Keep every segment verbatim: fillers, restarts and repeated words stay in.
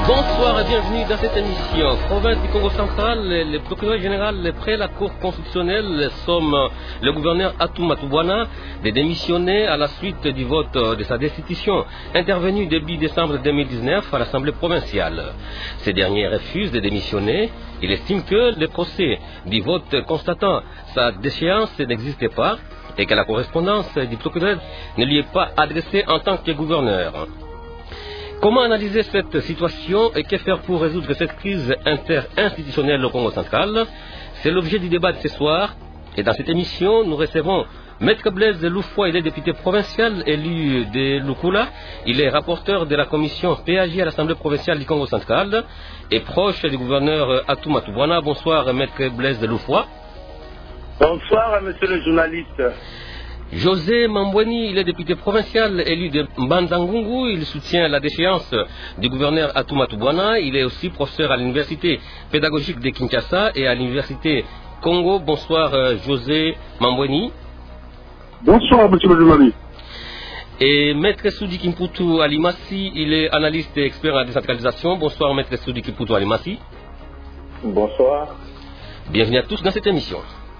Bonsoir et bienvenue dans cette émission. Province du Congo central, le procureur général près la Cour constitutionnelle somme le gouverneur Atou Matubwana de démissionner à la suite du vote de sa destitution intervenu début décembre deux mille dix-neuf à l'Assemblée provinciale. Ce dernier refuse de démissionner. Il estime que le procès du vote constatant sa déchéance n'existait pas et que la correspondance du procureur ne lui est pas adressée en tant que gouverneur. Comment analyser cette situation et que faire pour résoudre cette crise interinstitutionnelle au Congo central? C'est l'objet du débat de ce soir. Et dans cette émission, nous recevons Maître Blaise Loufoua, il est député provincial élu de Lukula. Il est rapporteur de la commission P A J à l'Assemblée provinciale du Congo central et proche du gouverneur Atou Matubwana. Bonsoir, Maître Blaise Loufoua. Bonsoir, monsieur le journaliste. José Mambweni, il est député provincial élu de Mbanzangungu. Il soutient la déchéance du gouverneur Atou Matubwana. Il est aussi professeur à l'université pédagogique de Kinshasa et à l'université Congo. Bonsoir, José Mambweni. Bonsoir, monsieur le journaliste. Et Maître Soudi Kimputu Alimasi, il est analyste et expert en la décentralisation. Bonsoir, Maître Soudi Kimputu Alimasi. Bonsoir. Bienvenue à tous dans cette émission.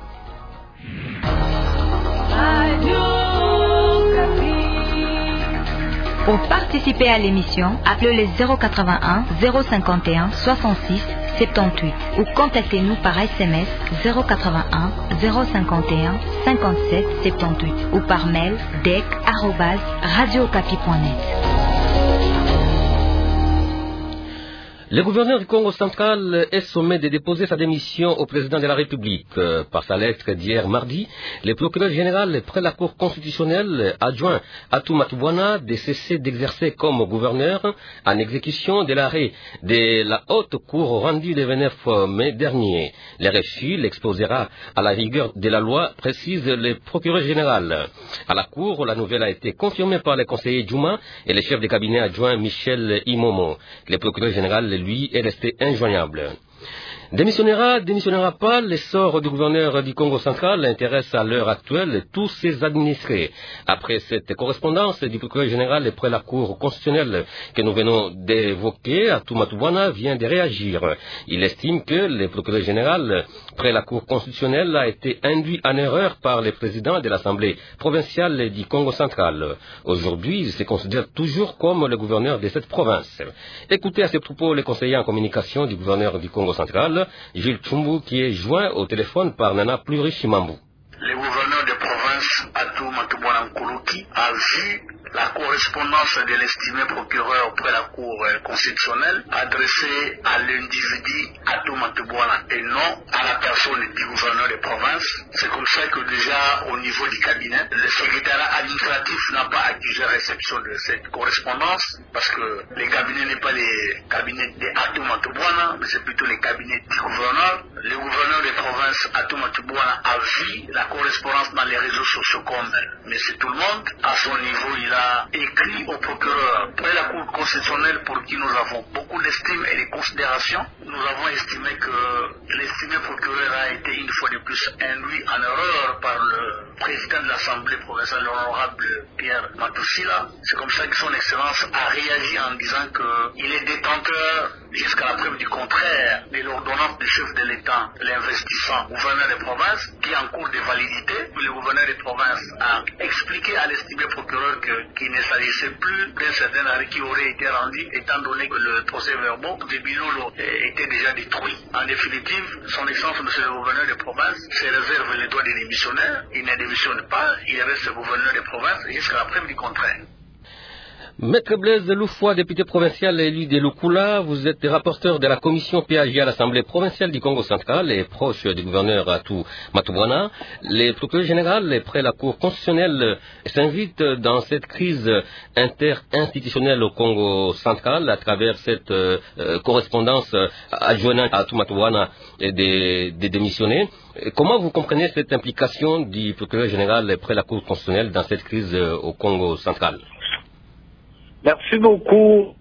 Pour participer à l'émission, appelez le zéro quatre-vingt-un zéro cinquante et un soixante-six soixante-dix-huit ou contactez-nous par S M S zéro quatre-vingt-un zéro cinquante et un cinquante-sept soixante-dix-huit ou par mail dec arobase radio okapi point net. Le gouverneur du Congo central est sommé de déposer sa démission au président de la République. Par sa lettre d'hier mardi, le procureur général près la Cour constitutionnelle adjoint Atou Matubwana de cesser d'exercer comme gouverneur en exécution de l'arrêt de la haute cour rendu le vingt-neuf mai dernier. Le refus l'exposera à la rigueur de la loi, précise le procureur général. À la Cour, la nouvelle a été confirmée par le conseiller Djouma et le chef de cabinet adjoint Michel Imomo. Le procureur général, lui, est resté injoignable. Démissionnera, démissionnera pas, l'essor du gouverneur du Congo central intéresse à l'heure actuelle tous ses administrés. Après cette correspondance du procureur général près la Cour constitutionnelle que nous venons d'évoquer, Atou Matubwana vient de réagir. Il estime que le procureur général près la Cour constitutionnelle a été induit en erreur par le président de l'Assemblée provinciale du Congo central. Aujourd'hui, il se considère toujours comme le gouverneur de cette province. Écoutez à ce propos le conseiller en communication du gouverneur du Congo central, Gilles Tchumbu, qui est joint au téléphone par Nana Plurichimambu. Le gouverneur de province Atou Matubwana Nkuluki a vu la correspondance de l'estimé procureur auprès de la Cour constitutionnelle adressée à l'individu Atou Matubwana et non à la personne du gouverneur de province. C'est comme ça que déjà au niveau du cabinet, le secrétariat administratif n'a pas accusé réception de cette correspondance parce que le cabinet n'est pas le cabinet de Atou Matubwana, mais c'est plutôt le cabinet du gouverneur. Le gouverneur de province Atou Matubwana a vu la correspondance dans les réseaux sociaux comme monsieur tout le monde. À son niveau, il a écrit au procureur près la Cour constitutionnelle pour qui nous avons beaucoup d'estime et de considération. Nous avons estimé que l'estimé procureur a été une fois de plus induit en erreur par le président de l'Assemblée provinciale, l'honorable Pierre Matoussila. C'est comme ça que son Excellence a réagi en disant qu'il est détenteur jusqu'à la preuve du contraire de l'ordonnance du chef de l'État, l'investissant gouverneur de province, qui est en cours de validité. Le gouverneur de province a expliqué à l'estimé procureur qu'il ne s'agissait plus d'un certain arrêt qui aurait été rendu, étant donné que le procès verbal de Bilolo était déjà détruit. En définitive, son Excellence, monsieur le gouverneur de province, se réserve les droits des démissionnaires. Il ne démissionne pas, il reste gouverneur de province jusqu'à la preuve du contraire. Maître Blaise Loufoua, député provincial élu de Lukula, vous êtes rapporteur de la commission P A J à l'Assemblée provinciale du Congo central et proche du gouverneur Atou Matubwana. Le procureur général près la Cour constitutionnelle s'invite dans cette crise interinstitutionnelle au Congo central à travers cette euh, correspondance adjoignant à Atou Matubwana de, de démissionner. Comment vous comprenez cette implication du procureur général près la Cour constitutionnelle dans cette crise au Congo central? Merci beaucoup.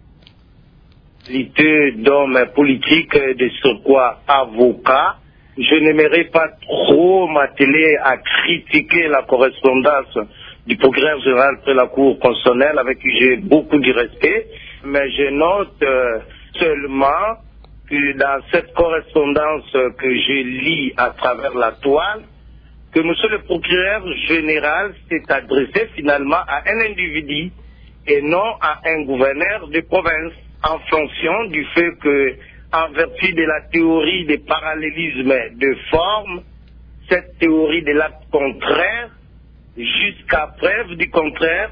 D'homme politique, de surcroît avocat, je n'aimerais pas trop m'atteler à critiquer la correspondance du procureur général près la Cour constitutionnelle avec qui j'ai beaucoup de respect, mais je note euh, seulement que dans cette correspondance que je lis à travers la toile, que M. le procureur général s'est adressé finalement à un individu et non à un gouverneur de province, en fonction du fait que, en vertu de la théorie des parallélismes de forme, cette théorie de l'acte contraire, jusqu'à preuve du contraire,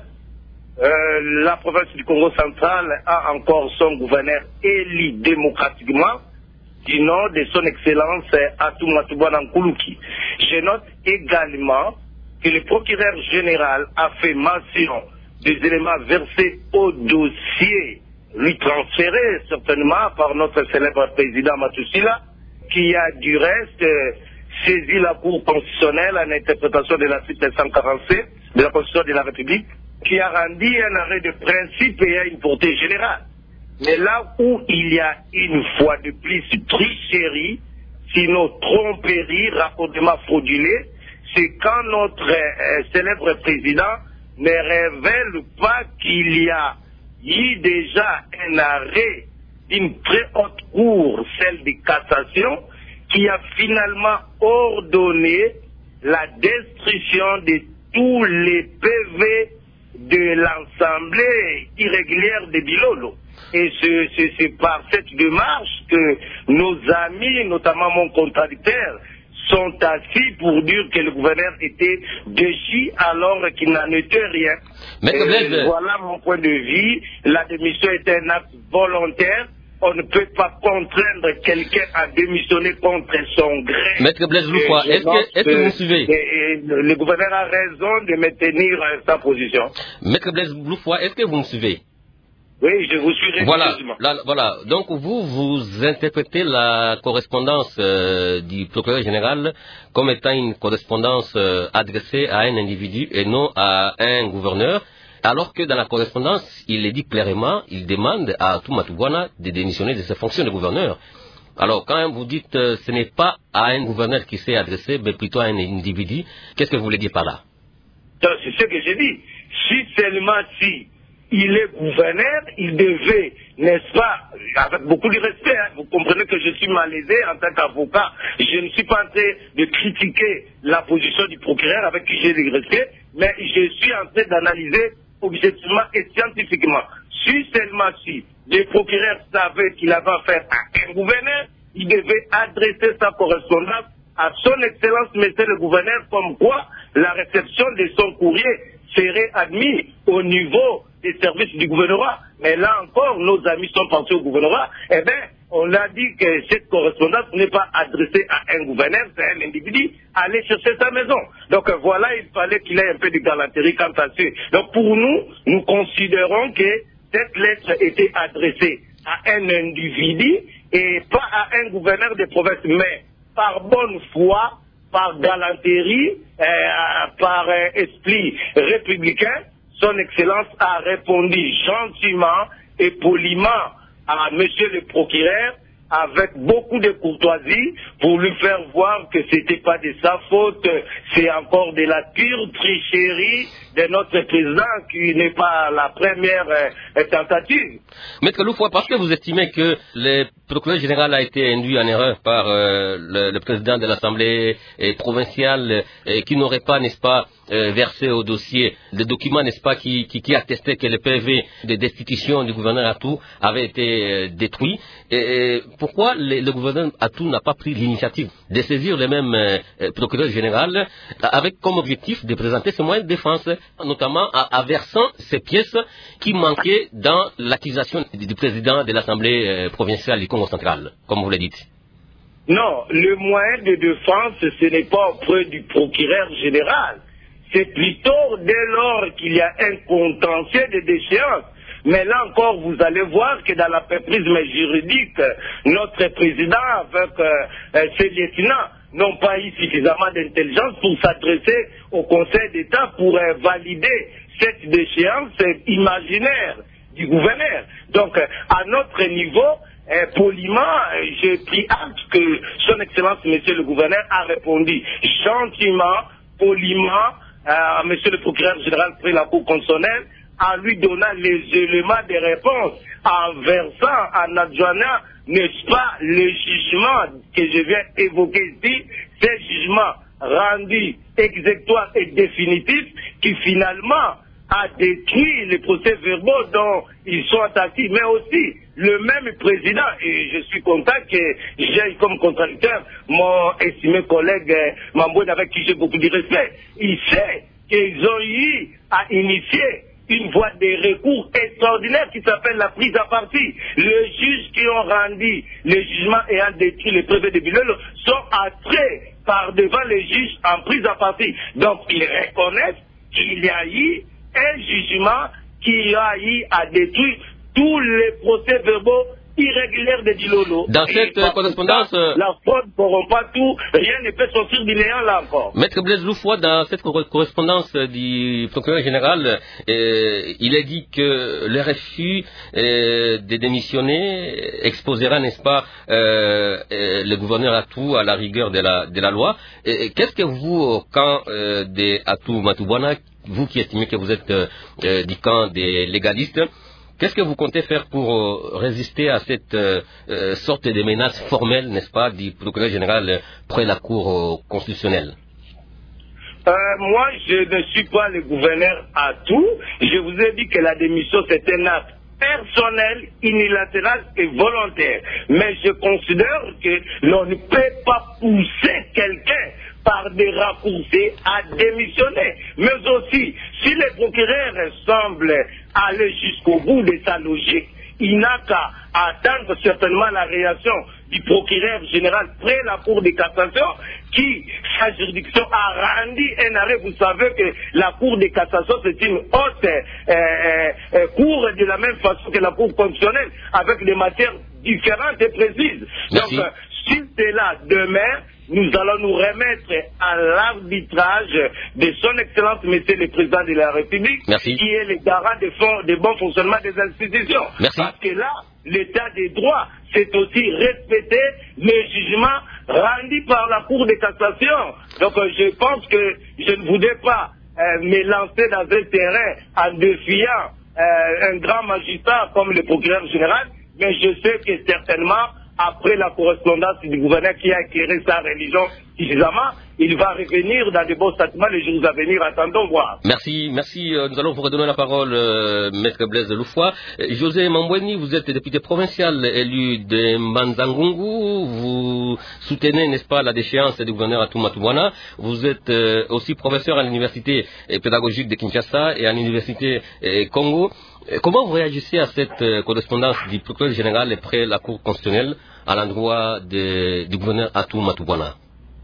euh, la province du Congo central a encore son gouverneur élu démocratiquement, du nom de son excellence Atou Matubwana Nkuluki. Je note également que le procureur général a fait mention des éléments versés au dossier, lui transférés certainement par notre célèbre président Matussila, qui a du reste euh, saisi la Cour constitutionnelle en interprétation de l'article cent quarante-sept de la Constitution de la République, qui a rendu un arrêt de principe et a une portée générale. Mais là où il y a une fois de plus tricherie, sinon tromperie, raccordement fraudulé, c'est quand notre euh, célèbre président ne révèle pas qu'il y a eu déjà un arrêt d'une très haute cour, celle de cassation, qui a finalement ordonné la destruction de tous les P V de l'Assemblée irrégulière de Bilolo. Et c'est par cette démarche que nos amis, notamment mon contradicteur, sont assis pour dire que le gouverneur était déchu alors qu'il n'en était rien. Et voilà mon point de vue. La démission est un acte volontaire. On ne peut pas contraindre quelqu'un à démissionner contre son gré. Maître Blaise Loufoua, est-ce que, est que vous me suivez? et, et le gouverneur a raison de maintenir sa position. Maître Blaise Loufoua, est-ce que vous me suivez? Oui, je vous suis voilà, la, voilà. Donc vous, vous interprétez la correspondance euh, du procureur général comme étant une correspondance euh, adressée à un individu et non à un gouverneur, alors que dans la correspondance, il est dit clairement, il demande à Atou Matubwana de démissionner de ses fonctions de gouverneur. Alors quand vous dites euh, ce n'est pas à un gouverneur qui s'est adressé, mais plutôt à un individu, qu'est-ce que vous voulez dire par là? C'est ce que j'ai dit. Si seulement si il est gouverneur, il devait, n'est-ce pas, avec beaucoup de respect, hein, vous comprenez que je suis malaisé en tant qu'avocat, je ne suis pas en train de critiquer la position du procureur avec qui j'ai du respect, mais je suis en train d'analyser objectivement et scientifiquement. Si seulement si le procureur savait qu'il avait affaire à un gouverneur, il devait adresser sa correspondance à son excellence, monsieur le gouverneur, comme quoi la réception de son courrier serait admise au niveau des services du gouvernement. Mais là encore, nos amis sont partis au gouvernement. Eh bien, on a dit que cette correspondance n'est pas adressée à un gouverneur, c'est un individu, aller chercher sa maison. Donc voilà, il fallait qu'il ait un peu de galanterie quant à ça. Donc pour nous, nous considérons que cette lettre était adressée à un individu et pas à un gouverneur de province, mais par bonne foi, par galanterie, euh, par euh, esprit républicain, son Excellence a répondu gentiment et poliment à Monsieur le procureur avec beaucoup de courtoisie pour lui faire voir que ce n'était pas de sa faute, c'est encore de la pure tricherie de notre président qui n'est pas la première euh, tentative. Maître Loufoua, parce que vous estimez que le procureur général a été induit en erreur par euh, le, le président de l'Assemblée euh, provinciale euh, qui n'aurait pas, n'est-ce pas, euh, versé au dossier le document, n'est-ce pas, qui, qui, qui attestait que le P V de destitution du gouverneur Atou avait été euh, détruit. Et, et pourquoi le, le gouverneur Atou n'a pas pris l'initiative de saisir le même euh, procureur général avec comme objectif de présenter ses moyens de défense, notamment en versant ces pièces qui manquaient dans l'accusation du président de l'Assemblée euh, provinciale du Congo central, comme vous le dites? Non, le moyen de défense, ce n'est pas auprès du procureur général. C'est plutôt dès lors qu'il y a un contentieux de déchéance. Mais là encore, vous allez voir que dans la prisme juridique, notre président avec euh, ses lieutenants n'ont pas eu suffisamment d'intelligence pour s'adresser au Conseil d'État pour euh, valider cette déchéance imaginaire du gouverneur. Donc, euh, à notre niveau, euh, poliment, euh, j'ai pris acte que son Excellence, Monsieur le gouverneur, a répondu gentiment, poliment, à Monsieur le procureur général près la Cour constitutionnelle, en lui donnant les éléments de réponse, en versant, en adjoignant, n'est-ce pas, le jugement que je viens évoquer ici, ces jugements rendus exécutoires et définitifs qui finalement a détruit les procès-verbaux dont ils sont attaqués, mais aussi le même président, et je suis content que j'ai comme contradicteur mon estimé collègue Mamboué, avec qui j'ai beaucoup de respect. Il sait qu'ils ont eu à initier une voie de recours extraordinaire qui s'appelle la prise à partie. Les juges qui ont rendu les jugements ayant détruit les brevets de Bilolo sont entrés par devant les juges en prise à partie. Donc ils reconnaissent qu'il y a eu un jugement qui a eu à détruire tous les procès-verbaux irrégulière de Dilolo. Dans cette et correspondance... Ça, la fraude ne corrompt pas tout, rien ne peut sortir du néant là encore. Maître Blaise Loufoua, dans cette correspondance du procureur général, euh, il a dit que le R F U euh, de démissionner exposera, n'est-ce pas, euh, euh, le gouverneur Atou à la rigueur de la, de la loi. Qu'est-ce que vous, au camp euh, de Atou Matoubouana, vous qui estimez que vous êtes euh, euh, du camp des légalistes, qu'est-ce que vous comptez faire pour euh, résister à cette euh, euh, sorte de menace formelle, n'est-ce pas, du procureur général euh, près la Cour euh, constitutionnelle? euh, Moi, je ne suis pas le gouverneur à tout. Je vous ai dit que la démission, c'est un acte personnel, unilatéral et volontaire. Mais je considère que l'on ne peut pas pousser quelqu'un par des raccourcis à démissionner. Mais aussi, si le procureur semble aller jusqu'au bout de sa logique, il n'a qu'à attendre certainement la réaction du procureur général près la Cour de cassation, qui, sa juridiction, a rendu un arrêt. Vous savez que la Cour de cassation, c'est une haute euh, euh, cour de la même façon que la Cour constitutionnelle, avec des matières différentes et précises. Merci. Donc, euh, si c'est là demain, nous allons nous remettre à l'arbitrage de son Excellence Monsieur le Président de la République, Merci. qui est le garant des fonds, des bons fonctionnements des institutions. Merci. Parce que là, l'état des droits, c'est aussi respecter les jugements rendus par la Cour de cassation. Donc euh, je pense que je ne voudrais pas euh, me lancer dans un terrain en défiant euh, un grand magistrat comme le procureur général, mais je sais que certainement, après la correspondance du gouverneur qui a éclairé sa religion suffisamment, il va revenir dans de bons sentiments les jours à venir. Attendons voir. Merci, merci. Nous allons vous redonner la parole, euh, Maître Blaise Loufoua. José Mamboueni, vous êtes député provincial élu de Manzangungu. Vous soutenez, n'est-ce pas, la déchéance du gouverneur Atou Matoubouana. Vous êtes euh, aussi professeur à l'université pédagogique de Kinshasa et à l'université euh, Congo. Comment vous réagissez à cette euh, correspondance du procureur général près la Cour constitutionnelle à l'endroit de, du gouverneur Atou Matoubouana?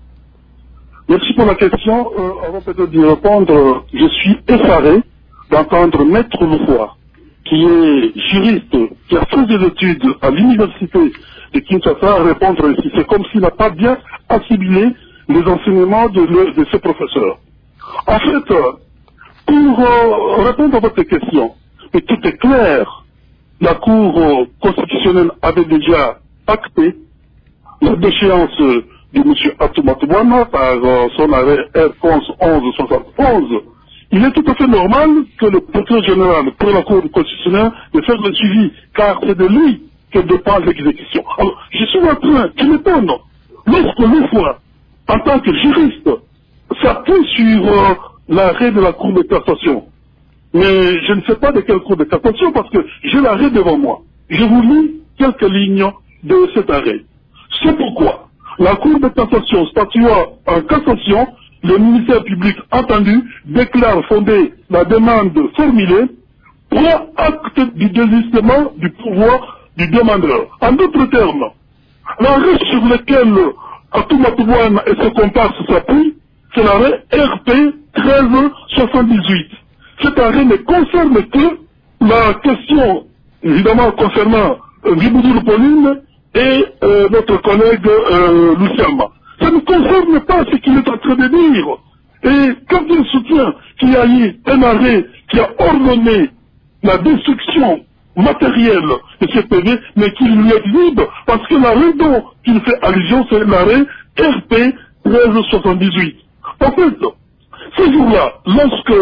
Merci pour la question. Euh, avant peut-être d'y répondre, je suis effaré d'entendre Maître Loufoua, qui est juriste, qui a fait des études à l'université de Kinshasa, répondre ici. C'est comme s'il n'a pas bien assimilé les enseignements de, le, de ce professeur. En fait, pour euh, répondre à votre question, et tout est clair, la Cour euh, constitutionnelle avait déjà acté la déchéance euh, de M. Atou Matoubouana par euh, son arrêt R onze soixante-onze. Il est tout à fait normal que le procureur général pour la Cour constitutionnelle de faire le suivi, car c'est de lui que dépend l'exécution. Alors, je suis en train, tu m'étonnes, lorsque Loufoua, en tant que juriste, s'appuie sur euh, l'arrêt de la Cour de cassation, mais je ne sais pas de quelle Cour de cassation parce que j'ai l'arrêt devant moi. Je vous lis quelques lignes de cet arrêt. C'est pourquoi la Cour de cassation statuant en cassation, le ministère public entendu déclare fonder la demande formulée, prend acte du désistement du pouvoir du demandeur. En d'autres termes, l'arrêt sur lequel Atou Matoubouana et ses comparses s'appuient, c'est l'arrêt R P treize soixante-dix-huit. Cet arrêt ne concerne que la question, évidemment, concernant euh, Riboudou Pauline et euh, notre collègue euh, Luciamba. Ça ne concerne pas ce qu'il est en train de dire. Et quand il soutient qu'il y a eu un arrêt qui a ordonné la destruction matérielle de ce P V, mais qu'il lui exhibe, parce que l'arrêt dont il fait allusion, c'est l'arrêt R P treize soixante-dix-huit. En fait, ce jour-là, lorsque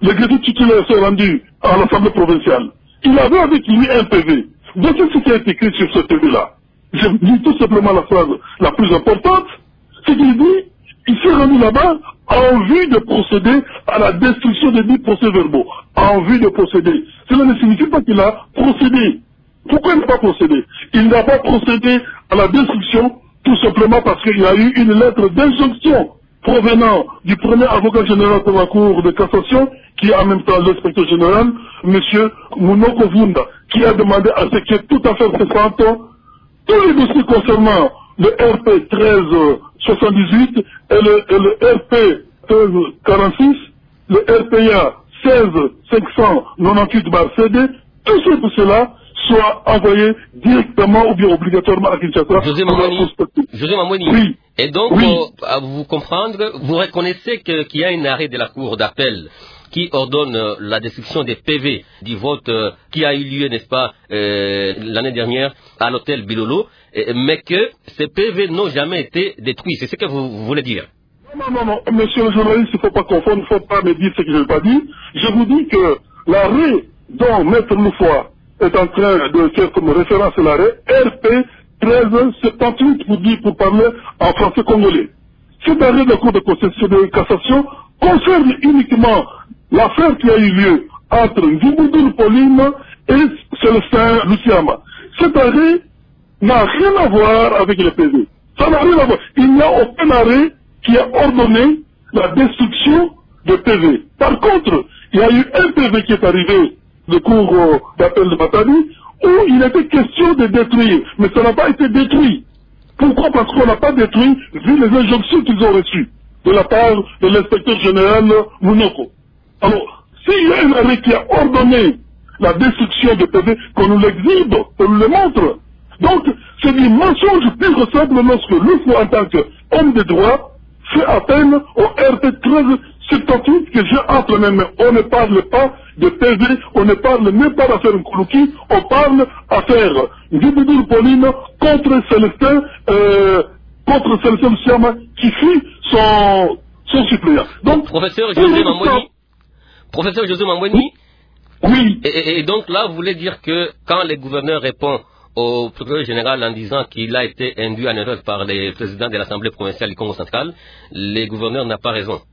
le greffier titulaire s'est rendu à l'Assemblée provinciale. Il avait avec lui un P V. Voici ce qui est écrit sur ce P V-là. Je lis tout simplement la phrase la plus importante. C'est qu'il dit, il s'est rendu là-bas en vue de procéder à la destruction des dix procès-verbaux. En vue de procéder. Cela ne signifie pas qu'il a procédé. Pourquoi il n'a pas procédé? Il n'a pas procédé à la destruction tout simplement parce qu'il y a eu une lettre d'injonction provenant du premier avocat général de la Cour de cassation, qui est en même temps l'inspecteur général, M. Mounoko Vunda, qui a demandé à ce que tout à fait cessante tous les dossiers concernant le R P treize soixante-dix-huit et le, et le R P treize quarante-six, le R P A seize cinq cent quatre-vingt-dix-huit bar C D, tout ce pour cela soit envoyé directement ou bien obligatoirement à Kinshasa. José Mamoni, José Mamoni. Oui. Et donc, oui. euh, à vous comprendre, vous reconnaissez que, qu'il y a un arrêt de la Cour d'appel qui ordonne euh, la destruction des P V du vote euh, qui a eu lieu, n'est-ce pas, euh, l'année dernière à l'hôtel Bilolo, euh, mais que ces P V n'ont jamais été détruits. C'est ce que vous, vous voulez dire? Non, non, non, monsieur le journaliste, il ne faut pas confondre, il ne faut pas me dire ce que je n'ai pas dit. Je vous dis que l'arrêt dont Maître Loufoy est en train de faire comme référence à l'arrêt R P treize soixante-dix-huit pour dire, pour parler en français congolais. Cet arrêt de la Cour de cassation concerne uniquement l'affaire qui a eu lieu entre Ngiboudoul Pauline et Célestin Luciama. Cet arrêt n'a rien à voir avec les P V. Ça n'a rien à voir. Il n'y a aucun arrêt qui a ordonné la destruction de P V. Par contre, il y a eu un P V qui est arrivé de cour euh, d'appel de Matadi, où il était question de détruire, mais ça n'a pas été détruit. Pourquoi? Parce qu'on n'a pas détruit, vu les injonctions qu'ils ont reçues de la part de l'inspecteur général Mounoko. Alors, s'il y a un arrêt qui a ordonné la destruction de P V, qu'on nous l'exhibe, qu'on nous le montre. Donc, c'est du mensonge pur et simple lorsque l'U F O, en tant qu'homme de droit, fait appel au R P treize soixante-dix-huit que j'ai entre les mains. On ne parle pas de P V, on ne parle même pas d'affaire Nkoulouki, on parle d'affaire Ngiboudoul Pauline contre Célestin, euh, contre Célestin Luciama, qui fut son, son suppléant. Donc, professeur José Mamboni, professeur José Mamboni, oui. Et, et, et donc là, vous voulez dire que quand le gouverneur répond au procureur général en disant qu'il a été induit en erreur par les présidents de l'Assemblée provinciale du Congo central, le gouverneur n'a pas raison.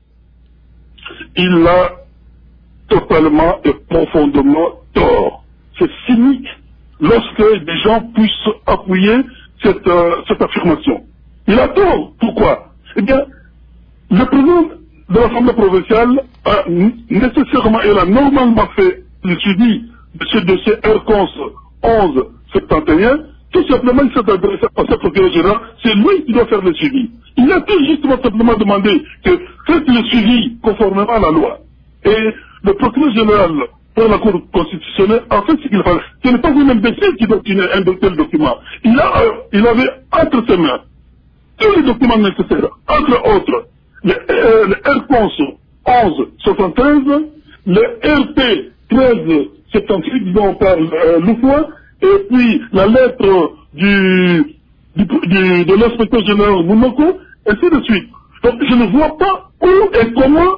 Il a totalement et profondément tort. C'est cynique lorsque des gens puissent appuyer cette, euh, cette affirmation. Il a tort. Pourquoi? Eh bien, le président de l'Assemblée provinciale a nécessairement, il a normalement fait le suivi de ce dossier R C O N S onze soixante et un. Tout simplement, il s'est adressé à ce procureur général, c'est lui qui doit faire le suivi. Il a tout justement simplement demandé que faites le suivi conformément à la loi. Et le procureur général pour la Cour constitutionnelle a fait ce qu'il fallait. Ce n'est pas lui-même décide qui doit signer un tel document. Il, a, euh, il avait entre ses mains tous les documents nécessaires, entre autres, le, euh, le R C O N S onze soixante-treize, le R P treize soixante-dix-huit dont on parle euh, Loufoy, et puis la lettre du, du, du, de l'inspecteur général Mounoko, et ainsi de suite. Donc je ne vois pas où et comment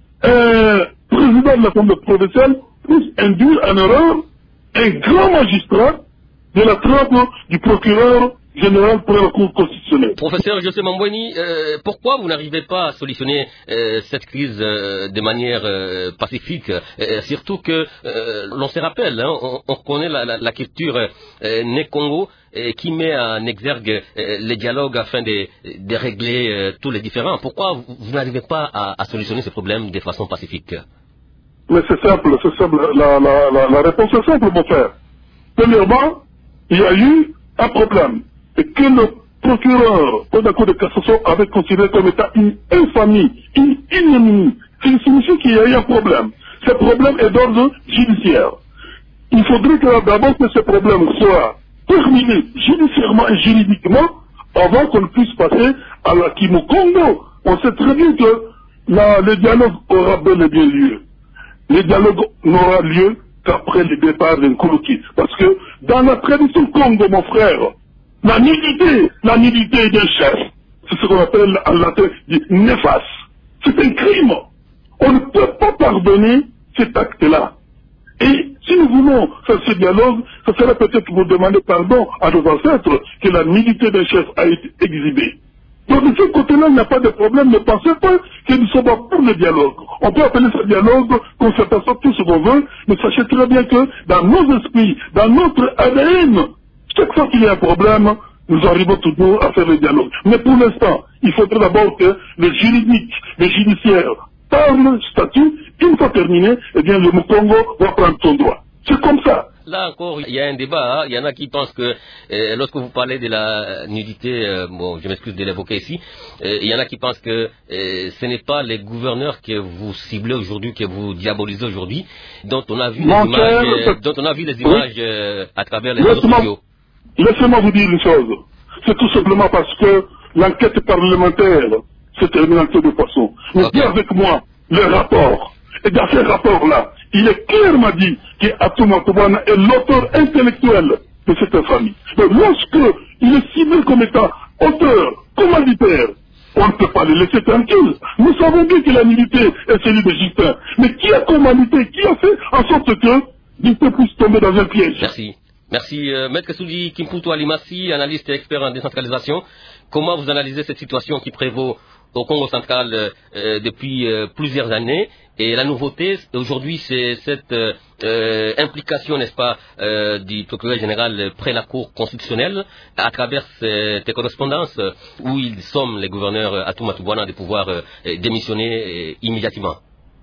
un président de l'Assemblée provinciale puisse induire en erreur un grand magistrat de la trempe du procureur général pour la Cour constitutionnelle. Professeur José Mamboni, euh, pourquoi vous n'arrivez pas à solutionner euh, cette crise euh, de manière euh, pacifique, euh, surtout que euh, l'on se rappelle, hein, on, on connaît la, la, la culture euh, né Congo euh, qui met en exergue euh, les dialogues afin de, de régler euh, tous les différends. Pourquoi vous, vous n'arrivez pas à, à solutionner ce problème de façon pacifique? Mais c'est simple, c'est simple. La, la, la, la réponse est simple, mon frère. Premièrement, il y a eu un problème. Et que le procureur de la Cour de cassation avait considéré comme étant une infamie, une ignominie. Il signifie qu'il y a eu un problème. Ce problème est d'ordre judiciaire. Il faudrait que d'abord que ce problème soit terminé judiciairement et juridiquement avant qu'on puisse passer à la Kimo-Congo. On sait très bien que la, le dialogue aura bel et bien lieu. Le dialogue n'aura lieu qu'après le départ d'un Nkoulouki. Parce que dans la tradition Congo, mon frère, la nullité, la nullité d'un chef, c'est ce qu'on appelle en latin du néfaste. C'est un crime. On ne peut pas pardonner cet acte-là. Et si nous voulons faire ce dialogue, ce serait peut-être pour demander pardon à nos ancêtres que la nudité d'un chef a été exhibée. Donc de ce côté-là, il n'y a pas de problème. Ne pensez pas que nous sommes pour le dialogue. On peut appeler ce dialogue concertation, tout ce qu'on veut, mais sachez très bien que dans nos esprits, dans notre A D N, chaque fois qu'il y a un problème, nous arrivons toujours à faire le dialogue. Mais pour l'instant, il faudrait d'abord que le juridique, le judiciaire, parle statut. Une fois terminé, eh bien le Congo va prendre son droit. C'est comme ça. Là encore, il y a un débat. Hein. Il y en a qui pensent que euh, lorsque vous parlez de la nudité, euh, bon, je m'excuse de l'évoquer ici, euh, il y en a qui pensent que euh, ce n'est pas les gouverneurs que vous ciblez aujourd'hui, que vous diabolisez aujourd'hui, dont on a vu les images, euh, dont on a vu les images euh, à travers les réseaux sociaux. Laissez-moi vous dire une chose. C'est tout simplement parce que l'enquête parlementaire s'est terminée en queue de poisson. Mais okay. Bien avec moi le rapport. Et dans ce rapport-là, il est clairement dit qu'Atouma Toubana est l'auteur intellectuel de cette infamie. Donc lorsque il est ciblé comme étant auteur, commanditaire, on ne peut pas le laisser tranquille. Nous savons bien que la nudité est celle de Justin. Mais qui a commandité, qui a fait en sorte que Justin puisse tomber dans un piège? Merci. Merci. Euh, Maître Soudi Kimputu Alimassi, analyste et expert en décentralisation. Comment vous analysez cette situation qui prévaut au Congo central euh, depuis euh, plusieurs années? Et la nouveauté, aujourd'hui, c'est cette euh, euh, implication, n'est-ce pas, euh, du procureur général près la Cour constitutionnelle, à travers cette correspondance où ils somment les gouverneurs Atouma Toubana de pouvoir euh, démissionner euh, immédiatement.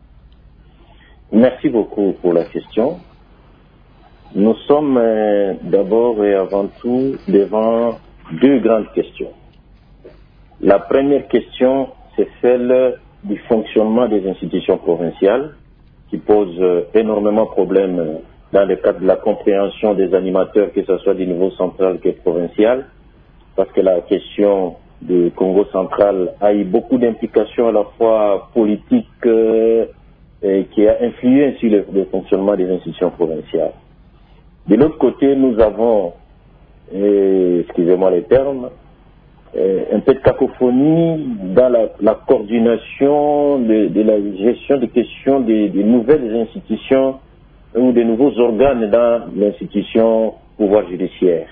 Merci beaucoup pour la question. Nous sommes euh, d'abord et avant tout devant deux grandes questions. La première question, c'est celle du fonctionnement des institutions provinciales, qui pose euh, énormément de problèmes euh, dans le cadre de la compréhension des animateurs, que ce soit du niveau central que provincial, parce que la question du Congo central a eu beaucoup d'implications à la fois politiques euh, et qui a influé sur le, le fonctionnement des institutions provinciales. De l'autre côté, nous avons, euh, excusez-moi les termes, Euh, un peu de cacophonie dans la, la coordination de, de la gestion des questions des, des nouvelles institutions ou des nouveaux organes dans l'institution pouvoir judiciaire.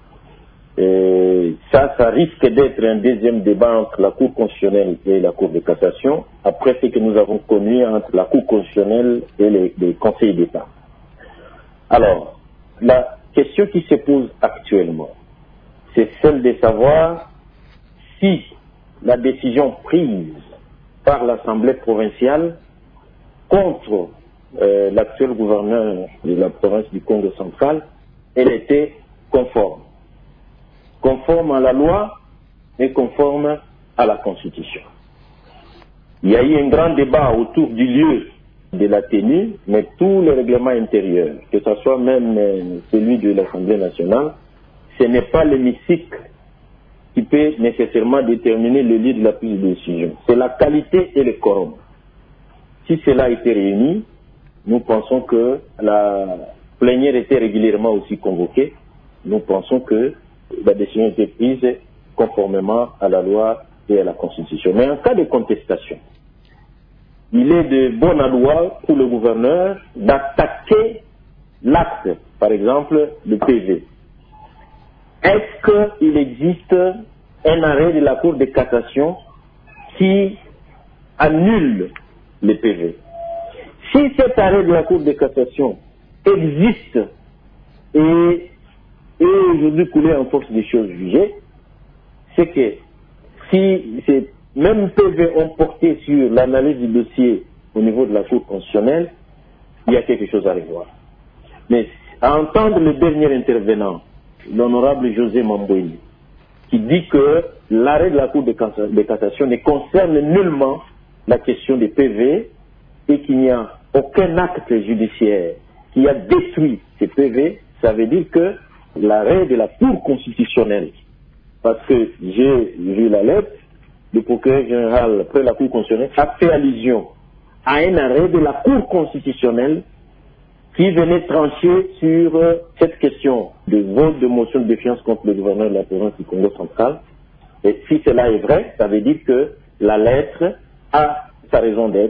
Et ça, ça risque d'être un deuxième débat entre la Cour constitutionnelle et la Cour de cassation, après ce que nous avons connu entre la Cour constitutionnelle et les, les conseils d'État. Alors, la question qui se pose actuellement, c'est celle de savoir si la décision prise par l'Assemblée provinciale contre euh, l'actuel gouverneur de la province du Congo central, elle était conforme. Conforme à la loi et conforme à la Constitution. Il y a eu un grand débat autour du lieu de la tenue, mais tous les règlements intérieurs, que ce soit même euh, celui de l'Assemblée nationale, ce n'est pas l'hémicycle qui peut nécessairement déterminer le lieu de la prise de décision. C'est la qualité et le quorum. Si cela a été réuni, nous pensons que la plénière était régulièrement aussi convoquée. Nous pensons que la décision était prise conformément à la loi et à la Constitution. Mais en cas de contestation, il est de bonne loi pour le gouverneur d'attaquer l'acte, par exemple le P V. Est-ce qu'il existe un arrêt de la Cour de cassation qui annule le P V? Si cet arrêt de la Cour de cassation existe et est aujourd'hui coulé en force des choses jugées, c'est que si ces mêmes P V ont porté sur l'analyse du dossier au niveau de la Cour constitutionnelle, il y a quelque chose à revoir. Mais à entendre le dernier intervenant, l'honorable José Mamboïli, qui dit que l'arrêt de la Cour de cassation ne concerne nullement la question des P V et qu'il n'y a aucun acte judiciaire qui a détruit ces P V, ça veut dire que l'arrêt de la Cour constitutionnelle, parce que j'ai vu la lettre, le procureur général près la Cour constitutionnelle a fait allusion à un arrêt de la Cour constitutionnelle qui venait trancher sur euh, cette question de vote de motion de défiance contre le gouverneur de la province du Congo central. Et si cela est vrai, ça veut dire que la lettre a sa raison d'être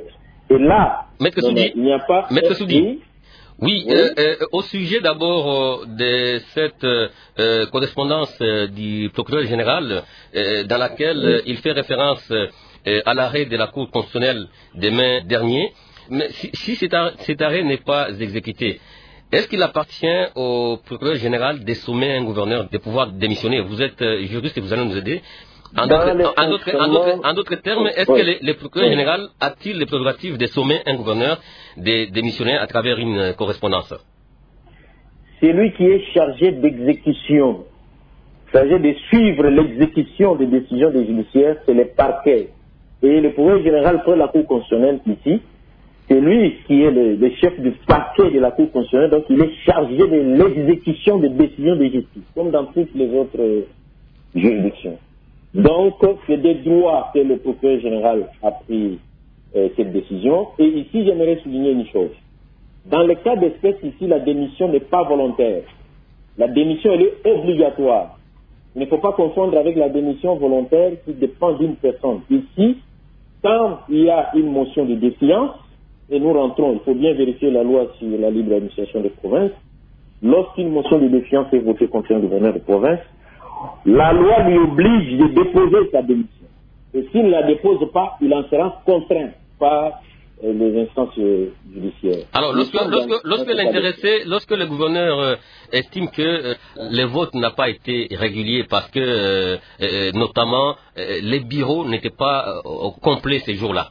Et là, Maître non, Soudi, non, il n'y a pas... Maître Soudi. Oui, Oui, oui. Euh, euh, au sujet d'abord euh, de cette euh, correspondance euh, du procureur général euh, dans laquelle Oui. euh, il fait référence euh, à l'arrêt de la Cour constitutionnelle de mai dernier, mais si, si cet arrêt, cet arrêt n'est pas exécuté, est-ce qu'il appartient au procureur général de sommer un gouverneur de pouvoir démissionner? Vous êtes euh, juriste et vous allez nous aider. En d'autres, en, d'autres, en, d'autres, en d'autres termes, est-ce oui. que le, le procureur oui. général a-t-il les prérogatives de sommer un gouverneur de démissionner à travers une correspondance? C'est lui qui est chargé d'exécution, chargé de suivre l'exécution des décisions des judiciaires, c'est le parquet. Et le procureur général pour la Cour constitutionnelle ici, c'est lui qui est le, le chef du parquet de la Cour constitutionnelle, donc il est chargé de l'exécution des décisions de justice, comme dans toutes les autres euh, juridictions. Donc, c'est des droits que le procureur général a pris euh, cette décision. Et ici, j'aimerais souligner une chose. Dans le cas d'espèce, ici, la démission n'est pas volontaire. La démission, elle est obligatoire. Il ne faut pas confondre avec la démission volontaire qui dépend d'une personne. Ici, quand il y a une motion de défiance, et nous rentrons, il faut bien vérifier la loi sur la libre administration des provinces, lorsqu'une motion de défiance est votée contre un gouverneur de province, la loi lui oblige de déposer sa démission. Et s'il ne la dépose pas, il en sera contraint par euh, les instances euh, judiciaires. Alors, lorsque, lorsque, lorsque l'intéressé, lorsque le gouverneur euh, estime que euh, le vote n'a pas été régulier parce que, euh, euh, notamment, euh, les bureaux n'étaient pas euh, au complet ces jours-là.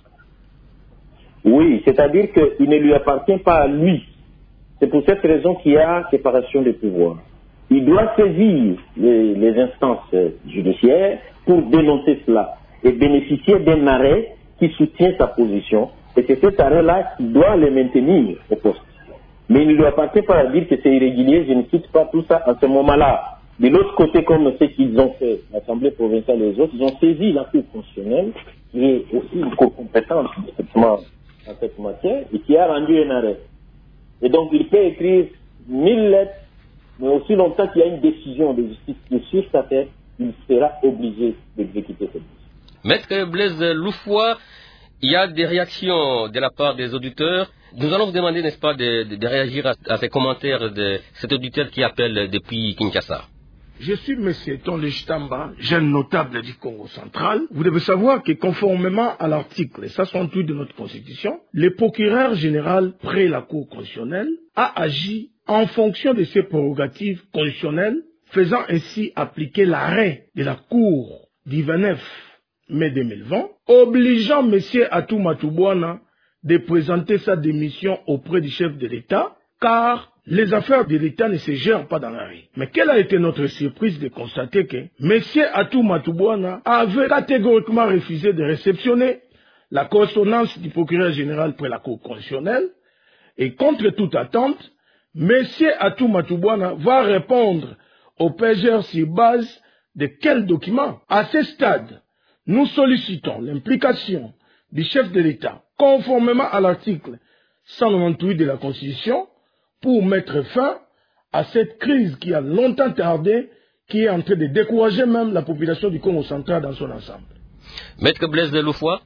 Oui, c'est-à-dire qu'il ne lui appartient pas à lui. C'est pour cette raison qu'il y a séparation des pouvoirs. Il doit saisir les, les instances judiciaires pour dénoncer cela et bénéficier d'un arrêt qui soutient sa position. Et c'est cet arrêt-là qui doit le maintenir au poste. Mais il ne lui appartient pas à dire que c'est irrégulier, je ne cite pas tout ça à ce moment-là. De l'autre côté, comme ce qu'ils ont fait, l'Assemblée provinciale et les autres, ils ont saisi la Cour constitutionnelle, qui est aussi une compétence dans cette matière, et qui a rendu un arrêt. Et donc, il peut écrire mille lettres, mais aussi longtemps qu'il y a une décision de justice qui est sur sa tête, il sera obligé d'exécuter cette décision. Maître Blaise Loufoua, il y a des réactions de la part des auditeurs. Nous allons vous demander, n'est-ce pas, de, de, de réagir à, à ces commentaires de cet auditeur qui appelle depuis Kinshasa. Je suis M. Tonle Chitamba, jeune notable du Congo central. Vous devez savoir que conformément à l'article soixante-huit de notre Constitution, le procureur général près la Cour constitutionnelle a agi en fonction de ses prérogatives constitutionnelles, faisant ainsi appliquer l'arrêt de la Cour du vingt-neuf mai deux mille vingt, obligeant M. Atou Matubwana de présenter sa démission auprès du chef de l'État, car les affaires de l'État ne se gèrent pas dans la rue. Mais quelle a été notre surprise de constater que M. Atou Matubwana avait catégoriquement refusé de réceptionner la correspondance du procureur général près la Cour constitutionnelle, et contre toute attente, M. Atou Matubwana va répondre au P G R sur base de quel document? À ce stade, nous sollicitons l'implication du chef de l'État, conformément à l'article cent quatre-vingt-huit de la Constitution, pour mettre fin à cette crise qui a longtemps tardé, qui est en train de décourager même la population du Congo central dans son ensemble. Maître Blaise Loufoua.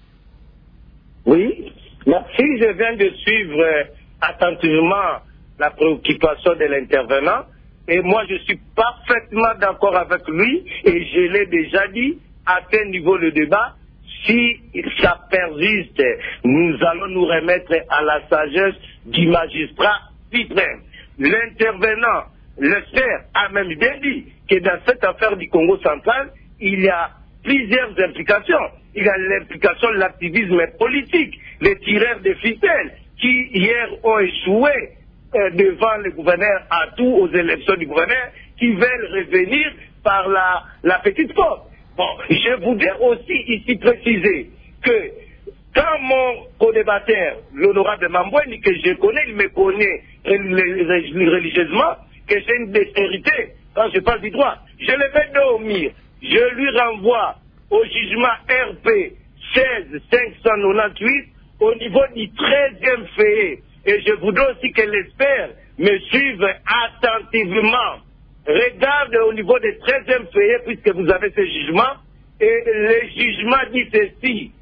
Oui, merci. Je viens de suivre attentivement la préoccupation de l'intervenant et moi je suis parfaitement d'accord avec lui et je l'ai déjà dit à quel niveau le débat. Si ça persiste, nous allons nous remettre à la sagesse du magistrat suprême. L'intervenant, le frère, a même bien dit que dans cette affaire du Congo central, il y a plusieurs implications. Il y a l'implication de l'activisme politique, les tireurs de ficelles qui hier ont échoué euh, devant le gouverneur Atou aux élections du gouverneur, qui veulent revenir par la, la petite porte. Bon, je voudrais aussi ici préciser que quand mon co-débatteur, l'honorable Mamboueni, que je connais, il me connaît religieusement, que j'ai une dextérité quand je parle du droit, je le mets dormir, je lui renvoie au jugement R P seize cinq cent quatre-vingt-dix-huit au niveau du treizième fait. Et je voudrais aussi que l'expert me suive attentivement. Regarde au niveau des treizième fait, puisque vous avez ce jugement, et le jugement dit ceci.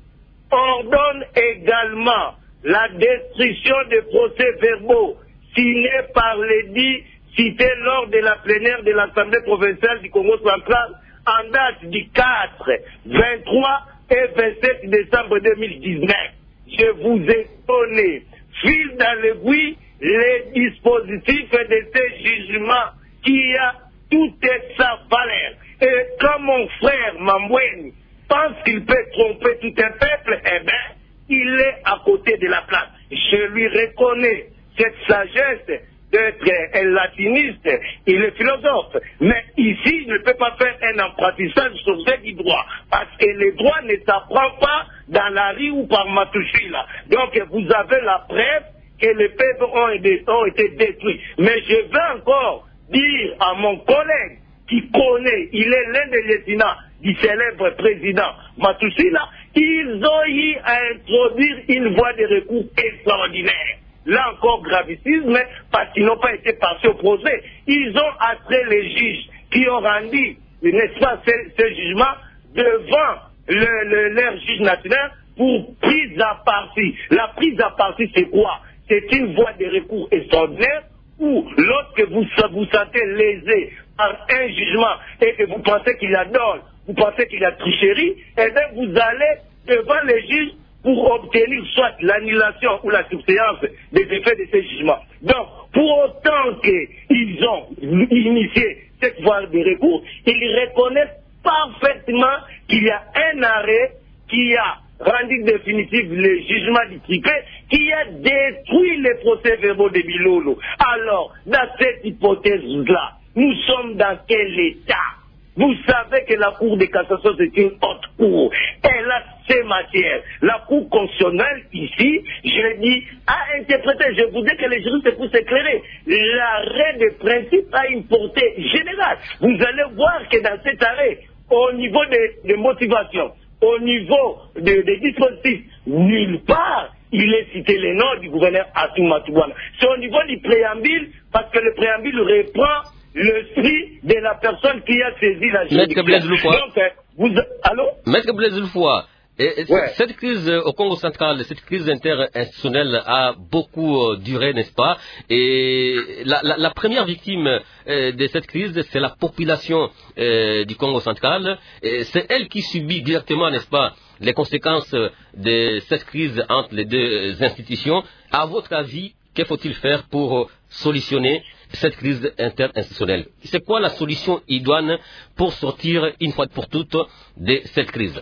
ordonne également la destruction des procès-verbaux signés par les dits cités lors de la plénière de l'Assemblée provinciale du Congo central en date du quatre, vingt-trois et vingt-sept décembre deux mille dix-neuf. Je vous ai donné, fil dans l'aiguille, les dispositifs de ces jugements qui a toute sa valeur. Et quand mon frère Mambweni pense qu'il peut tromper tout un peuple, eh bien, il est à côté de la plaque. Je lui reconnais cette sagesse d'être un latiniste, il est philosophe. Mais ici, il ne peut pas faire un apprentissage sur ce du droit. Parce que le droit ne s'apprend pas dans la rue ou par Matouchila. Donc, vous avez la preuve que les peuples ont, ont été détruits. Mais je veux encore dire à mon collègue qui connaît, il est l'un des lieutenants du célèbre président Matouchila, ils ont eu à introduire une voie de recours extraordinaire. Là encore gravissime, parce qu'ils n'ont pas été passés au procès. Ils ont attrait les juges qui ont rendu, n'est-ce pas, ce, ce jugement devant le, le, leur juge national pour prise à partie. La prise à partie, c'est quoi? C'est une voie de recours extraordinaire où lorsque vous vous sentez lésé par un jugement et que vous pensez qu'il y a dol, vous pensez qu'il y a tricherie, et bien vous allez devant les juges pour obtenir soit l'annulation ou la subséance des effets de ces jugements. Donc, pour autant qu'ils ont initié cette voie de recours, ils reconnaissent parfaitement qu'il y a un arrêt qui a rendu définitif le jugement du tripé, qui a détruit les procès-verbaux de Bilolo. Alors, dans cette hypothèse-là, nous sommes dans quel état? Vous savez que la Cour de cassation, c'est une haute cour. Elle a ses matières. La Cour constitutionnelle, ici, je dis, a interprété, je vous dis que les juristes pour s'éclairer, l'arrêt de principe a une portée générale. Vous allez voir que dans cet arrêt, au niveau des de motivations, au niveau des de dispositifs, nulle part, il est cité le nom du gouverneur Assou Matouane. C'est au niveau du préambule, parce que le préambule reprend l'esprit de la personne qui a saisi la juridiction. Maître Blaise Loufoua. Donc, vous... Allô? Maître Blaise Loufoua, et, et ouais. Cette crise au Congo central, cette crise interinstitutionnelle a beaucoup euh, duré, n'est-ce pas? Et la, la, la première victime euh, de cette crise, c'est la population euh, du Congo central. C'est elle qui subit directement, n'est-ce pas, les conséquences de cette crise entre les deux institutions. À votre avis, que faut-il faire pour solutionner cette crise interinstitutionnelle? C'est quoi la solution idoine pour sortir une fois pour toutes de cette crise?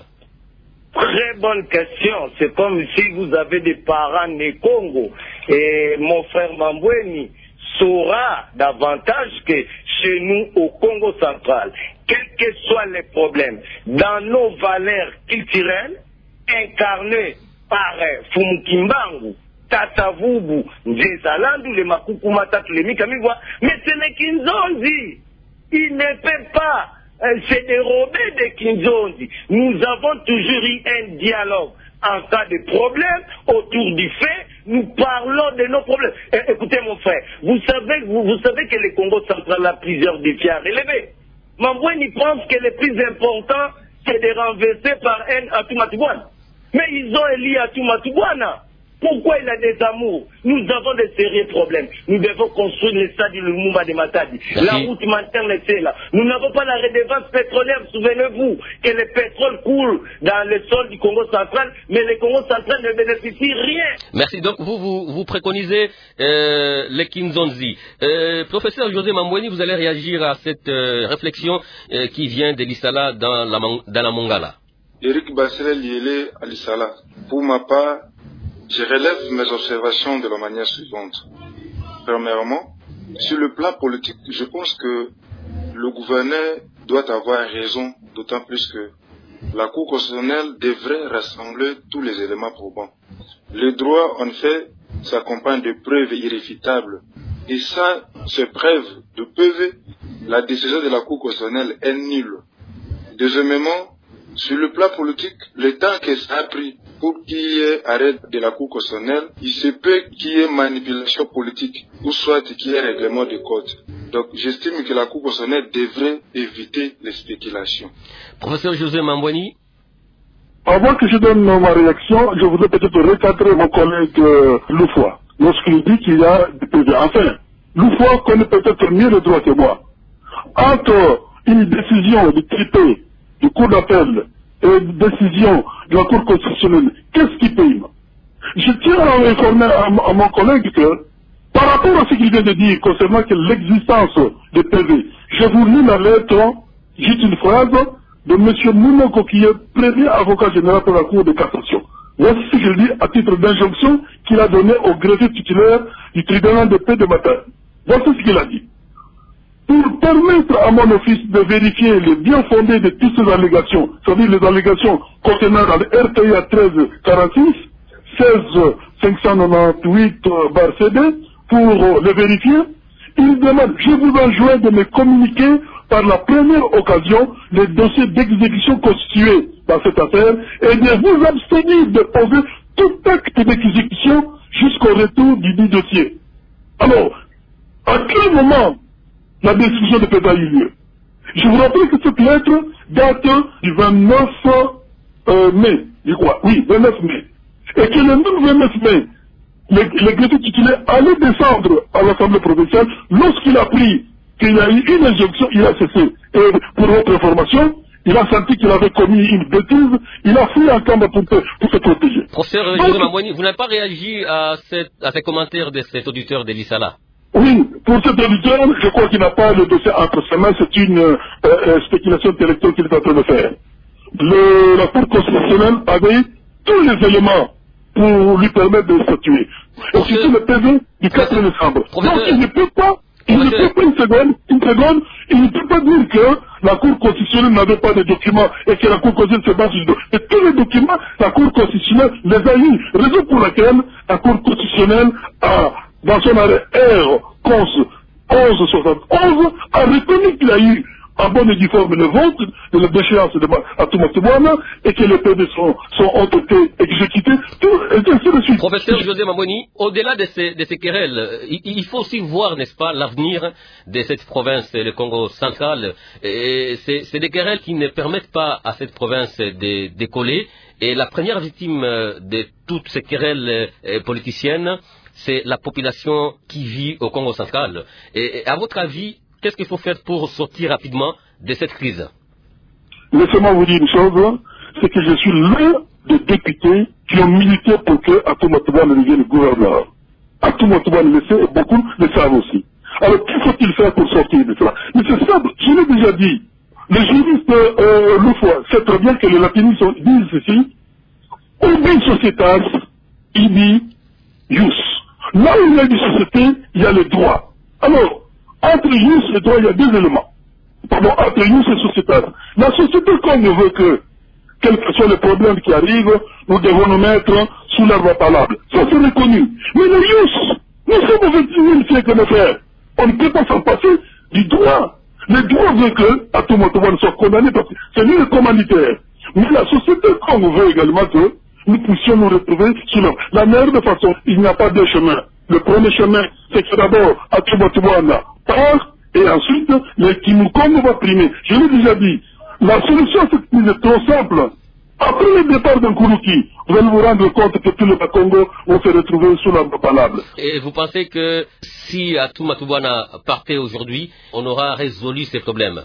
Très bonne question. C'est comme si vous avez des parents nés Congo. Et mon frère Mambweni saura davantage que chez nous au Congo central, quels que soient les problèmes, dans nos valeurs culturelles incarnées par Fumukimbangu, Tatavubu, Nzezalandu, les Makukumata, les Mikamigwa, mais c'est les Kinzonzi. Ils ne peuvent pas euh, se dérober des Kinzonzi. Nous avons toujours eu un dialogue en cas de problème autour du fait. Nous parlons de nos problèmes. Eh, écoutez mon frère, vous savez, vous, vous savez que le Congo central a plusieurs défis à relever. Mambweni pense que le plus important, c'est de renverser par un Assou Matouane. Mais ils ont élu Assou Matouane. Pourquoi il a des amours? Nous avons de sérieux problèmes. Nous devons construire le stade du Lumumba de Matadi. La route interne est là. Nous n'avons pas la redevance pétrolière. Souvenez-vous que le pétrole coule dans le sol du Congo central, mais le Congo central ne bénéficie rien. Merci. Donc vous, vous, vous préconisez euh, les Kinzonzi. Euh, professeur José Mambweni, vous allez réagir à cette euh, réflexion euh, qui vient de l'Issala dans la, dans la Mongala. Éric Bassel Liélé à l'Issala. Pour ma part, je relève mes observations de la manière suivante. Premièrement, sur le plan politique, je pense que le gouverneur doit avoir raison, d'autant plus que la Cour constitutionnelle devrait rassembler tous les éléments probants. Le droit, en fait, s'accompagne de preuves irréfutables. Et ça, ces preuves de preuve, la décision de la Cour constitutionnelle est nulle. Deuxièmement, sur le plan politique, le temps que ça a pris pour qu'il y ait arrêt de la Cour constitutionnelle, il se peut qu'il y ait manipulation politique ou soit qu'il y ait règlement de code. Donc j'estime que la Cour constitutionnelle devrait éviter les spéculations. Professeur José Mambweni. Avant que je donne ma réaction, je voudrais peut-être recadrer mon collègue euh, Loufoua, lorsqu'il dit qu'il y a des P V. Enfin, Loufoua connaît peut-être mieux le droit que moi. Entre une décision du tripé du cour d'appel et une décision de la Cour constitutionnelle, qu'est-ce qui paye? Je tiens à informer à, à mon collègue que, par rapport à ce qu'il vient de dire concernant l'existence des P V, je vous lis la lettre, juste une phrase, de M. Mounoko, qui est premier avocat général pour la Cour de cassation. Voici ce qu'il dit à titre d'injonction qu'il a donné au greffier titulaire du tribunal de paix de Matin. Voici ce qu'il a dit. Pour permettre à mon office de vérifier le bien fondé de toutes ces allégations, c'est-à-dire les allégations contenant dans le R T I A treize quarante-six, seize cinq cent quatre-vingt-dix-huit barre C D, pour les vérifier, il demande, je vous enjoins de me communiquer par la première occasion les dossiers d'exécution constitués dans cette affaire et de vous abstenir de poser tout acte d'exécution jusqu'au retour du dit dossier. Alors, à quel moment la destruction de P V A a eu lieu? Je vous rappelle que cette lettre date du vingt-neuf euh, mai, je crois, oui, vingt-neuf mai. Et que le même vingt-neuf mai, le, le greffier titulaire allait descendre à l'Assemblée provinciale. Lorsqu'il a pris qu'il y a eu une injonction, il a cessé. Et pour votre information, il a senti qu'il avait commis une bêtise, il a fui en camp pour, pour se protéger. Professeur José Mamboni, vous n'avez pas réagi à, cette, à ces commentaires de cet auditeur de l'Isala? Oui, pour cet auditeur, je crois qu'il n'a pas le dossier entre ses mains, c'est une euh, euh, spéculation intellectuelle qu'il est en train de faire. Le, la Cour constitutionnelle avait tous les éléments pour lui permettre de statuer. Et surtout le P V du quatre décembre. Donc il ne peut pas, il ne peut pas une seconde, une seconde, il ne peut pas dire que la Cour constitutionnelle n'avait pas de documents et que la Cour constitutionnelle se base sur et tous les documents, la Cour constitutionnelle les a eu. Raison pour laquelle la Cour constitutionnelle a, dans son arrêt R onze soixante-onze, a reconnu qu'il y a eu en bonne et due forme le vote de la déchéance de Atoumatoubouana et que les P V sont, sont ont été exécutés. Tout, et ainsi de suite. Professeur José Mamboni, au-delà de ces, de ces querelles, il, il faut aussi voir, n'est-ce pas, l'avenir de cette province, le Congo central. C'est des querelles qui ne permettent pas à cette province de décoller. Et la première victime de toutes ces querelles politiciennes, c'est la population qui vit au Congo central. Et, et à votre avis, qu'est-ce qu'il faut faire pour sortir rapidement de cette crise? Laissez-moi vous dire une chose, c'est que je suis l'un des députés qui ont milité pour que Atoumatoubouana devienne gouverneur. Atoumatoubouana le sait et beaucoup le savent aussi. Alors, qu'il faut-il faire pour sortir de cela? Mais c'est simple, je l'ai déjà dit. Les juristes, euh, Loufoua, sait très bien que les latinistes disent ceci. Ubi societas, ibi ius. Là où il y a une société, il y a le droit. Alors, entre ius et droit, il y a deux éléments. Pardon, entre ius et sociétaire. La société, comme on veut que, quels que soient les problèmes qui arrivent, nous devons nous mettre sous l'arbre palable. Ça, c'est reconnu. Mais le ius, nous sommes au vingt et unième siècle, mes frères. On ne peut pas s'en passer du droit. Le droit veut que Atoumatoubouana soit condamné parce que c'est lui le commanditaire. Mais la société, comme on veut également que nous puissions nous retrouver sur l'homme. La meilleure de façon, il n'y a pas deux chemins. Le premier chemin, c'est que d'abord, Atoumatoubouana part, et ensuite, le Kimukongo va primer. Je l'ai déjà dit, la solution, c'est trop simple. Après le départ d'un Kourouki, vous allez vous rendre compte que tout le Congo va se retrouver sous l'arbre palable. Et vous pensez que si Atoumatoubouana partait aujourd'hui, on aura résolu ces problèmes?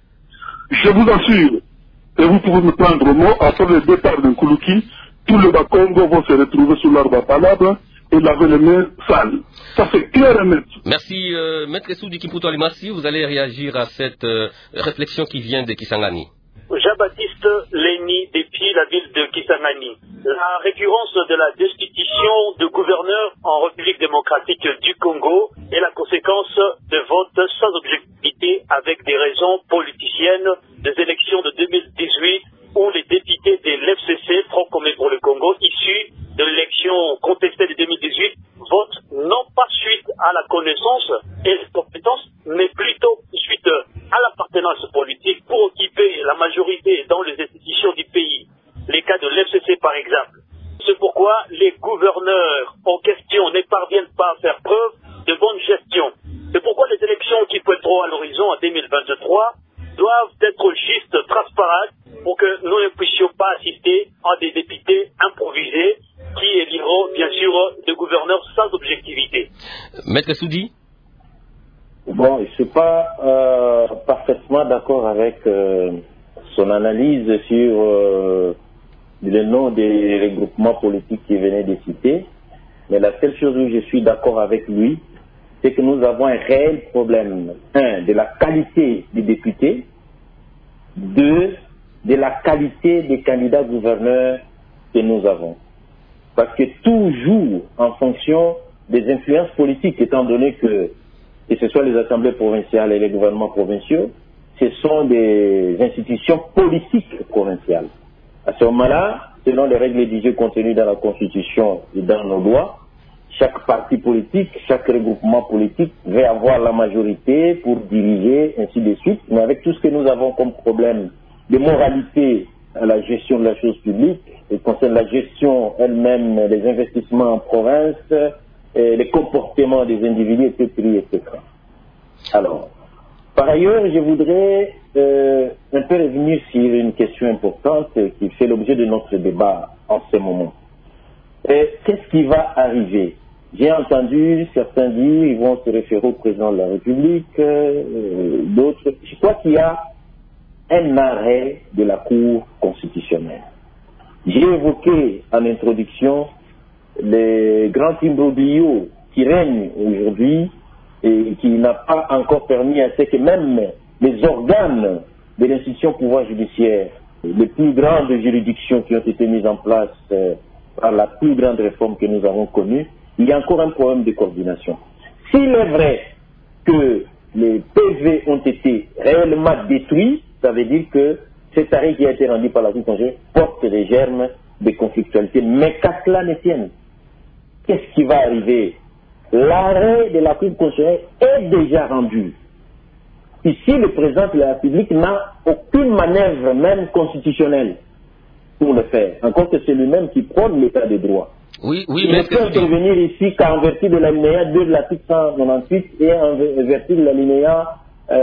Je vous assure, et vous pouvez me prendre au mot, après le départ d'un Kourouki, tout le Congo va se retrouver sous l'arbre palable et laver les mains sales. Ça c'est clair et net. Merci, euh, Maître Soudi Kimputo Alimassi, vous allez réagir à cette euh, réflexion qui vient de Kisangani. Jean-Baptiste Léni, depuis la ville de Kisangani. La récurrence de la destitution de gouverneurs en République démocratique du Congo est la conséquence de votes sans objectivité avec des raisons politiciennes des élections de deux mille dix-huit où les députés de l'F C C, Front commun pour le Congo, issus de l'élection contestée de deux mille dix-huit, votent non pas suite à la connaissance et les compétences, mais plutôt suite à l'appartenance politique pour occuper la majorité dans les institutions du pays. Les cas de l'F C C par exemple. C'est pourquoi les gouverneurs en question ne parviennent pas à faire preuve de bonne gestion. C'est pourquoi les élections qui pointeront à l'horizon en deux mille vingt-trois doivent être justes, transparentes, pour que nous ne puissions pas assister à des députés improvisés qui éliront bien sûr des gouverneurs sans objectivité. Maître Soudi? Bon, je ne suis pas euh, parfaitement d'accord avec euh, son analyse sur euh, le nom des regroupements politiques qu'il venait de citer. Mais la seule chose où je suis d'accord avec lui, c'est que nous avons un réel problème. Un, de la qualité des députés. Deux, de la qualité des candidats gouverneurs que nous avons. Parce que tout joue en fonction des influences politiques, étant donné que, que ce soit les assemblées provinciales et les gouvernements provinciaux, ce sont des institutions politiques provinciales. À ce moment-là, selon les règles du jeu contenues dans la Constitution et dans nos lois, chaque parti politique, chaque regroupement politique va avoir la majorité pour diriger, ainsi de suite. Mais avec tout ce que nous avons comme problème de moralité à la gestion de la chose publique, et concerne la gestion elle-même des investissements en province, et les comportements des individus, et cetera, et cetera. Alors, par ailleurs, je voudrais euh, un peu revenir sur une question importante qui fait l'objet de notre débat en ce moment. Qu'est-ce qui va arriver? J'ai entendu certains dire qu'ils vont se référer au président de la République, euh, d'autres. Je crois qu'il y a un arrêt de la Cour constitutionnelle. J'ai évoqué en introduction les grands imbroglios qui règnent aujourd'hui et qui n'a pas encore permis à ce que même les organes de l'institution pouvoir judiciaire, les plus grandes juridictions qui ont été mises en place euh, par la plus grande réforme que nous avons connue, il y a encore un problème de coordination. S'il est vrai que les P V ont été réellement détruits, ça veut dire que cet arrêt qui a été rendu par la Cour constitutionnelle porte des germes de conflictualité. Mais qu'à cela ne tienne, qu'est-ce qui va arriver? L'arrêt de la Cour constitutionnelle est déjà rendu. Ici, le président de la République n'a aucune manœuvre, même constitutionnelle, pour le faire. Encore que c'est lui-même qui prône l'état de droit. Oui, oui, il mais ne peut intervenir ici qu'en vertu de l'alinéa deux de l'article cent quatre-vingt-dix-huit et en vertu de l'alinéa,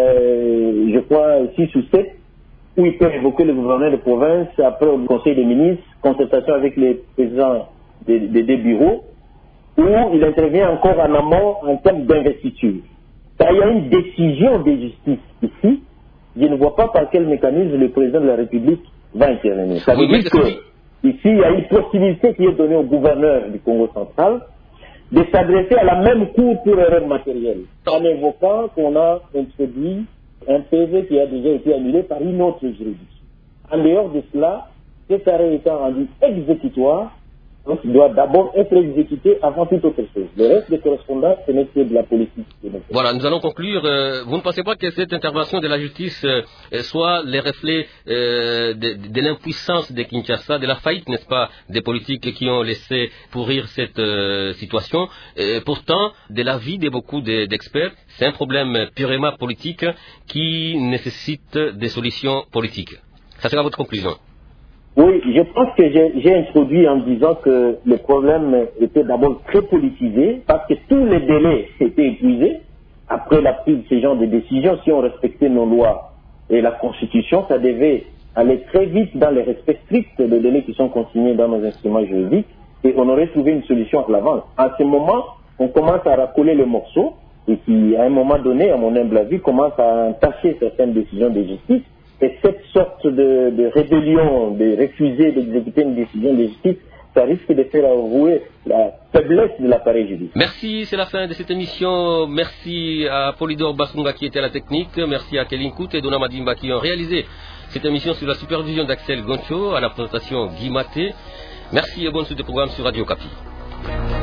euh, je crois, six ou sept, où il peut évoquer le gouverneur de province après au Conseil des ministres, concertation avec les présidents des, des deux bureaux, où il intervient encore en amont en termes d'investiture. Car il y a une décision de justice ici, je ne vois pas par quel mécanisme le président de la République va intervenir. Ça veut oui, dire que ici, il y a une possibilité qui est donnée au gouverneur du Congo central de s'adresser à la même cour pour erreur matérielle, en évoquant qu'on a introduit un P V qui a déjà été annulé par une autre juridiction. En dehors de cela, cet arrêt étant rendu exécutoire, donc il doit d'abord être exécuté avant toute autre chose. Le reste des correspondants, ce n'est que de la politique. Voilà, nous allons conclure. Euh, vous ne pensez pas que cette intervention de la justice euh, soit les reflets euh, de, de l'impuissance de Kinshasa, de la faillite, n'est-ce pas, des politiques qui ont laissé pourrir cette euh, situation? Et pourtant, de l'avis de beaucoup de, d'experts, c'est un problème purement politique qui nécessite des solutions politiques. Ça sera votre conclusion? Oui, je pense que j'ai introduit en disant que le problème était d'abord très politisé parce que tous les délais étaient épuisés. Après la prise de ce genre de décision, si on respectait nos lois et la Constitution, ça devait aller très vite dans les respects stricts des délais qui sont consignés dans nos instruments juridiques et on aurait trouvé une solution à l'avance. À ce moment, on commence à racoler le morceau et qui, à un moment donné, à mon humble avis, commence à entacher certaines décisions de justice. Et cette sorte de, de rébellion, de refuser d'exécuter une décision de justice, ça risque de faire avouer la faiblesse de l'appareil judiciaire. Merci, c'est la fin de cette émission. Merci à Polydor Basunga qui était à la technique. Merci à Kelin Kout et Dona Madimba qui ont réalisé cette émission sous la supervision d'Axel Goncho, à la présentation Guy Maté. Merci et bonne suite de programme sur Radio Okapi.